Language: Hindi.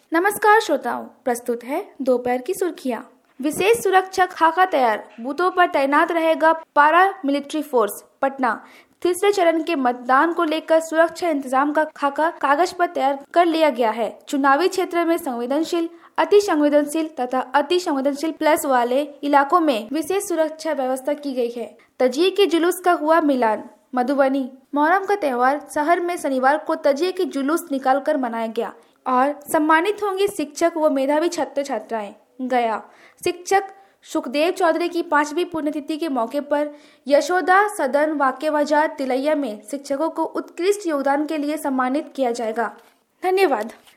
नमस्कार श्रोताओं, प्रस्तुत है दोपहर की सुर्खियां। विशेष सुरक्षा खाका तैयार, बूथों पर तैनात रहेगा पारा मिलिट्री फोर्स। पटना, तीसरे चरण के मतदान को लेकर सुरक्षा इंतजाम का खाका कागज पर तैयार कर लिया गया है। चुनावी क्षेत्र में संवेदनशील, अति संवेदनशील तथा अति संवेदनशील प्लस वाले इलाकों में विशेष सुरक्षा व्यवस्था की गई है। तजिए के जुलूस का हुआ मिलान। मधुबनी, मोहर्रम का त्योहार शहर में शनिवार को तजिए के जुलूस निकालकर मनाया गया और सम्मानित होंगे शिक्षक व मेधावी छात्र छात्राएं। गया, शिक्षक सुखदेव चौधरी की 5वीं पुण्यतिथि के मौके पर यशोदा सदन वाक्य बाजार तिलैया में शिक्षकों को उत्कृष्ट योगदान के लिए सम्मानित किया जाएगा। धन्यवाद।